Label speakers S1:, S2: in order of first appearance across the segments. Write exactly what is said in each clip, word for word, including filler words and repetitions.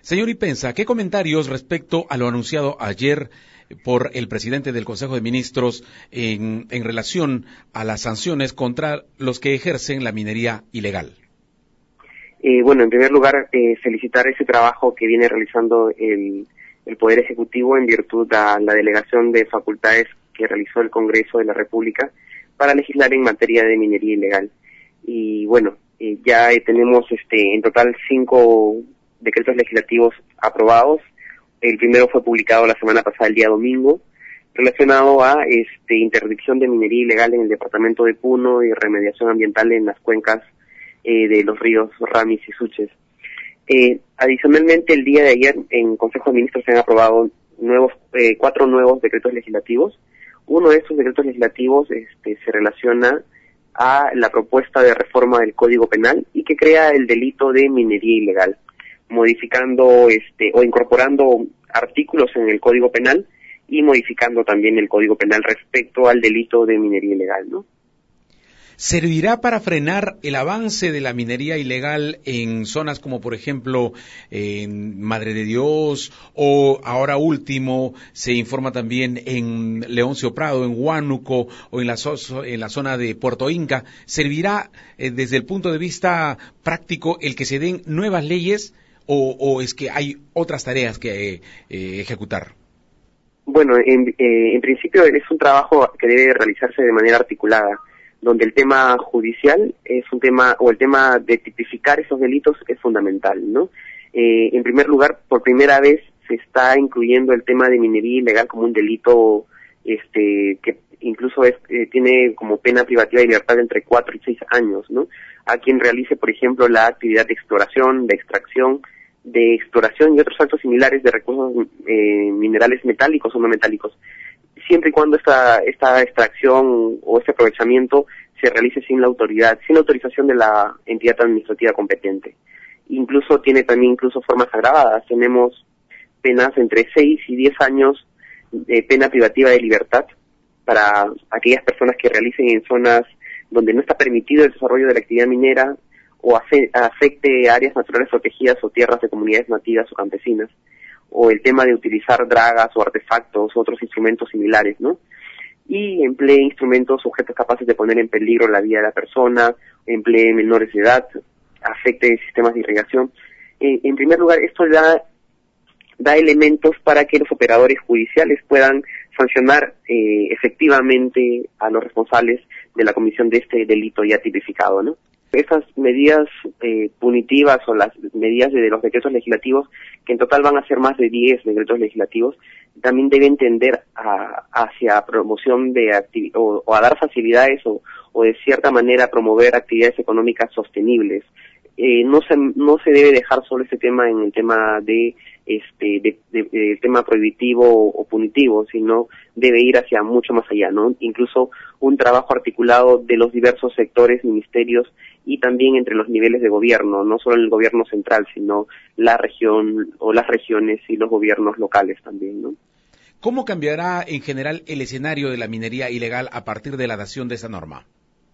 S1: Señor Ipenza, ¿qué comentarios respecto a lo anunciado ayer por el presidente del Consejo de Ministros en, en relación a las sanciones contra los que ejercen la minería ilegal?
S2: Eh, bueno, en primer lugar, eh, felicitar ese trabajo que viene realizando el, el Poder Ejecutivo en virtud de la delegación de facultades que realizó el Congreso de la República para legislar en materia de minería ilegal. Y bueno, eh, ya eh, tenemos este en total cinco decretos legislativos aprobados. El primero fue publicado la semana pasada, el día domingo, relacionado a este interdicción de minería ilegal en el departamento de Puno y remediación ambiental en las cuencas eh, de los ríos Ramis y Suches. Eh, adicionalmente, el día de ayer en Consejo de Ministros se han aprobado nuevos eh, cuatro nuevos decretos legislativos. Uno de estos decretos legislativos este, se relaciona a la propuesta de reforma del Código Penal y que crea el delito de minería ilegal, modificando este o incorporando artículos en el Código Penal y modificando también el Código Penal respecto al delito de minería ilegal, ¿no?
S1: ¿Servirá para frenar el avance de la minería ilegal en zonas como, por ejemplo, en Madre de Dios o ahora último se informa también en Leoncio Prado, en Huánuco o en la, so en la zona de Puerto Inca? ¿Servirá eh, desde el punto de vista práctico el que se den nuevas leyes o, o es que hay otras tareas que eh, eh, ejecutar?
S2: Bueno, en, eh, en principio es un trabajo que debe realizarse de manera articulada, donde el tema judicial es un tema, o el tema de tipificar esos delitos es fundamental, ¿no? Eh, en primer lugar, por primera vez se está incluyendo el tema de minería ilegal como un delito, este, que incluso es, eh, tiene como pena privativa de libertad entre cuatro y seis años, ¿no? A quien realice, por ejemplo, la actividad de exploración, de extracción, de exploración y otros actos similares de recursos eh, minerales metálicos o no metálicos, siempre y cuando esta, esta extracción o este aprovechamiento se realice sin la autoridad, sin la autorización de la entidad administrativa competente. Incluso tiene también incluso formas agravadas. Tenemos penas entre seis y diez años de pena privativa de libertad para aquellas personas que realicen en zonas donde no está permitido el desarrollo de la actividad minera o afecte áreas naturales protegidas o tierras de comunidades nativas o campesinas, o el tema de utilizar dragas o artefactos, otros instrumentos similares, ¿no? Y emplee instrumentos, objetos capaces de poner en peligro la vida de la persona, emplee menores de edad, afecte sistemas de irrigación. Eh, en primer lugar, esto da, da elementos para que los operadores judiciales puedan sancionar eh, efectivamente a los responsables de la comisión de este delito ya tipificado, ¿no? Esas medidas eh, punitivas o las medidas de, de los decretos legislativos, que en total van a ser más de diez decretos legislativos, también deben tender a, hacia promoción de actividades o, o a dar facilidades o, o de cierta manera promover actividades económicas sostenibles. Eh, no se no se debe dejar solo este tema en el tema de este de, de, de tema prohibitivo o, o punitivo, sino debe ir hacia mucho más allá, ¿no? Incluso un trabajo articulado de los diversos sectores, ministerios y también entre los niveles de gobierno, no solo el gobierno central, sino la región o las regiones y los gobiernos locales también, ¿no?
S1: ¿Cómo cambiará en general el escenario de la minería ilegal a partir de la dación de esa norma?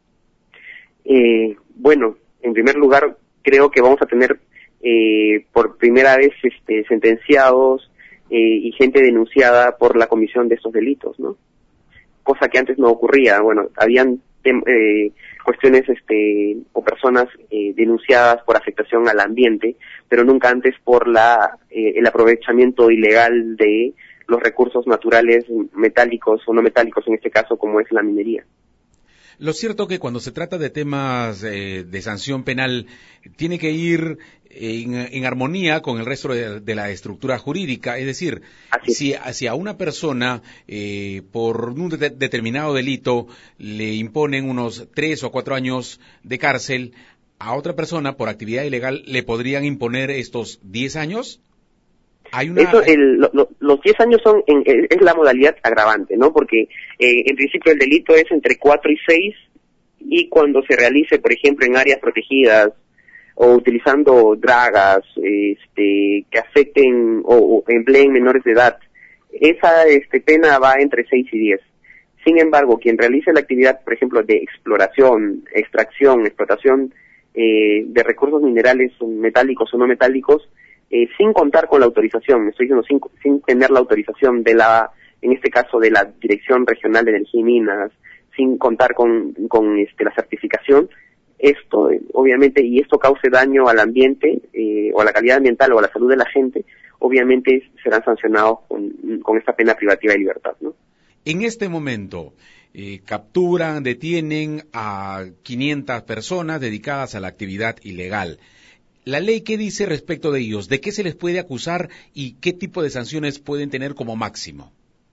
S2: Eh, bueno, en primer lugar, creo que vamos a tener eh, por primera vez este, sentenciados eh, y gente denunciada por la comisión de estos delitos, ¿no? Cosa que antes no ocurría. Bueno, habían eh, cuestiones este, o personas eh, denunciadas por afectación al ambiente, pero nunca antes por la eh, el aprovechamiento ilegal de los recursos naturales metálicos o no metálicos, en este caso como es la minería.
S1: Lo cierto que cuando se trata de temas eh, de sanción penal, tiene que ir en, en armonía con el resto de, de la estructura jurídica. Es decir, si, si a una persona eh, por un de, determinado delito le imponen unos tres o cuatro años de cárcel, a otra persona por actividad ilegal le podrían imponer estos diez años. Hay una... Eso,
S2: el, lo, lo, los diez años son en, es la modalidad agravante, ¿no? Porque eh, en principio el delito es entre cuatro y seis, y cuando se realice, por ejemplo, en áreas protegidas o utilizando dragas este, que afecten o, o empleen menores de edad, esa este, pena va entre seis y diez. Sin embargo, quien realice la actividad, por ejemplo, de exploración, extracción, explotación eh, de recursos minerales metálicos o no metálicos, eh, sin contar con la autorización, me estoy diciendo sin, sin tener la autorización de la, en este caso de la Dirección Regional de Energía y Minas, sin contar con, con este, la certificación, esto eh, obviamente, y esto cause daño al ambiente, eh, o a la calidad ambiental o a la salud de la gente, obviamente serán sancionados con, con esta pena privativa de libertad, ¿no?
S1: En este momento, eh, capturan, detienen a quinientas personas dedicadas a la actividad ilegal. ¿La ley qué dice respecto de ellos? ¿De qué se les puede acusar y qué tipo de sanciones pueden tener como máximo?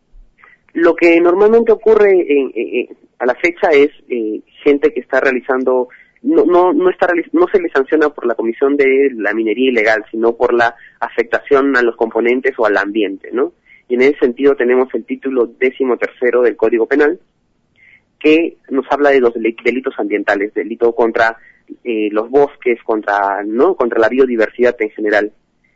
S2: Lo que normalmente ocurre en, en, a la fecha es eh, gente que está realizando, no no no está no se le sanciona por la comisión de la minería ilegal, sino por la afectación a los componentes o al ambiente, ¿no? Y en ese sentido tenemos el título décimo tercero del Código Penal, que nos habla de los delitos ambientales, delito contra eh, los bosques, contra no contra la biodiversidad en general.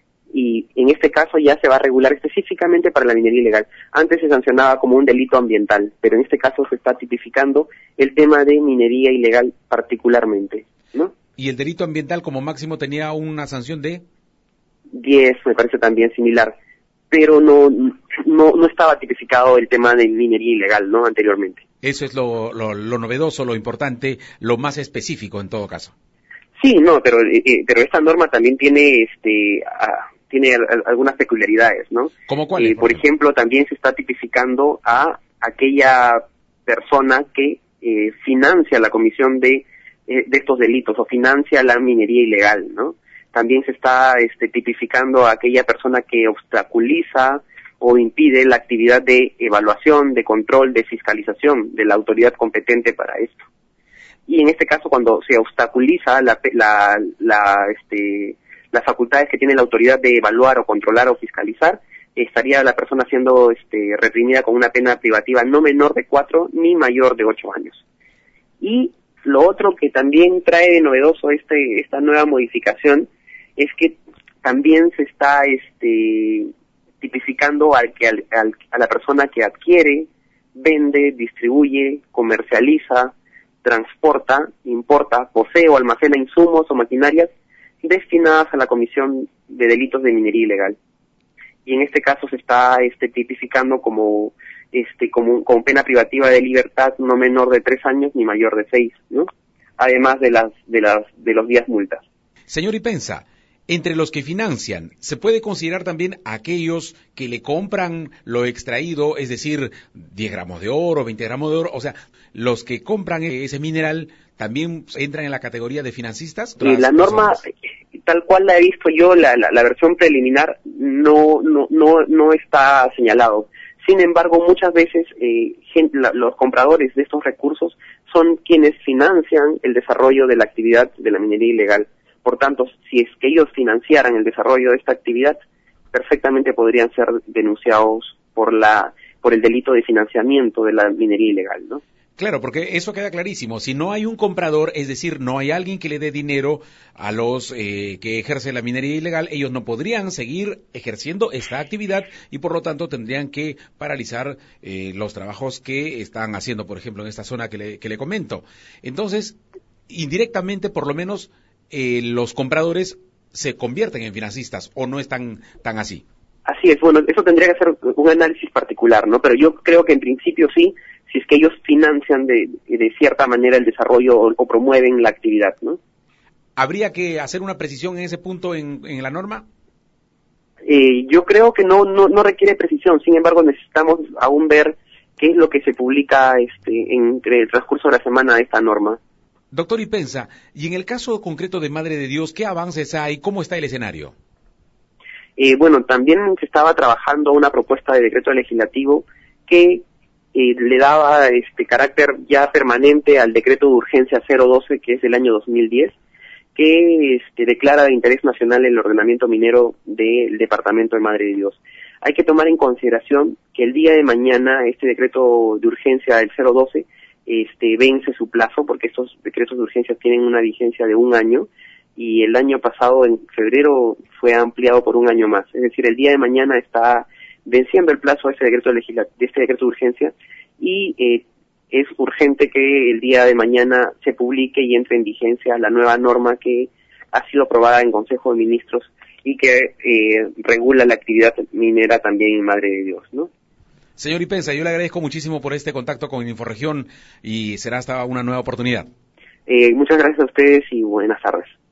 S2: Y en este caso ya se va a regular específicamente para la minería ilegal. Antes se sancionaba como un delito ambiental, pero en este caso se está tipificando el tema de minería ilegal particularmente, ¿no?
S1: ¿Y el delito ambiental como máximo tenía una sanción de?
S2: diez, me parece también similar, pero no no no estaba tipificado el tema de minería ilegal, ¿no? Anteriormente.
S1: Eso es lo, lo, lo novedoso, lo importante, lo más específico en todo caso.
S2: Sí, no, pero eh, pero esta norma también tiene este a, tiene a, algunas peculiaridades, ¿no?
S1: ¿Cómo cuáles?
S2: Eh, por ejemplo, también se está tipificando a aquella persona que eh, financia la comisión de eh, de estos delitos o financia la minería ilegal, ¿no? También se está este, tipificando a aquella persona que obstaculiza o impide la actividad de evaluación, de control, de fiscalización de la autoridad competente para esto. Y en este caso, cuando se obstaculiza la, la, la, este, las facultades que tiene la autoridad de evaluar o controlar o fiscalizar, estaría la persona siendo este, reprimida con una pena privativa no menor de cuatro ni mayor de ocho años. Y lo otro que también trae de novedoso este, esta nueva modificación es que también se está este, tipificando al que al, al, a la persona que adquiere, vende, distribuye, comercializa, transporta, importa, posee o almacena insumos o maquinarias destinadas a la comisión de delitos de minería ilegal. Y en este caso se está este, tipificando como este como con pena privativa de libertad no menor de tres años ni mayor de seis, ¿no? Además de las de las de los días multas.
S1: Señor Ipenza, entre los que financian, ¿se puede considerar también aquellos que le compran lo extraído, es decir, diez gramos de oro, veinte gramos de oro? O sea, los que compran ese mineral también entran en la categoría de financistas.
S2: Y la norma, tal cual la he visto yo, la, la, la versión preliminar, no, no, no, no está señalado. Sin embargo, muchas veces eh, gente, la, los compradores de estos recursos son quienes financian el desarrollo de la actividad de la minería ilegal. Por tanto, si es que ellos financiaran el desarrollo de esta actividad, perfectamente podrían ser denunciados por la por el delito de financiamiento de la minería ilegal, ¿no?
S1: Claro, porque eso queda clarísimo. Si no hay un comprador, es decir, no hay alguien que le dé dinero a los eh, que ejercen la minería ilegal, ellos no podrían seguir ejerciendo esta actividad y por lo tanto tendrían que paralizar eh, los trabajos que están haciendo, por ejemplo, en esta zona que le, que le comento. Entonces, indirectamente, por lo menos, eh, los compradores se convierten en financistas o no están tan así.
S2: Así es, bueno, eso tendría que ser un análisis particular, ¿no? Pero yo creo que en principio sí, si es que ellos financian de, de cierta manera el desarrollo o, o promueven la actividad, ¿no?
S1: ¿Habría que hacer una precisión en ese punto en, en la norma?
S2: Eh, yo creo que no, no no requiere precisión, sin embargo necesitamos aún ver qué es lo que se publica este entre el transcurso de la semana de esta norma.
S1: Doctor Ipenza, y en el caso concreto de Madre de Dios, ¿qué avances hay? ¿Cómo está el escenario?
S2: Eh, bueno, también se estaba trabajando una propuesta de decreto legislativo que eh, le daba este carácter ya permanente al decreto de urgencia cero doce, que es del año dos mil diez, que este, declara de interés nacional el ordenamiento minero del departamento de Madre de Dios. Hay que tomar en consideración que el día de mañana este decreto de urgencia del cero doce este, vence su plazo, porque estos decretos de urgencia tienen una vigencia de un año, y el año pasado, en febrero, fue ampliado por un año más. Es decir, el día de mañana está venciendo el plazo de este decreto, legisla- de, este decreto de urgencia, y eh, es urgente que el día de mañana se publique y entre en vigencia la nueva norma que ha sido aprobada en Consejo de Ministros y que eh, regula la actividad minera también en Madre de Dios, ¿no?
S1: Señor Ipenza, yo le agradezco muchísimo por este contacto con Inforregión y será hasta una nueva oportunidad.
S2: Eh, muchas gracias a ustedes y buenas tardes.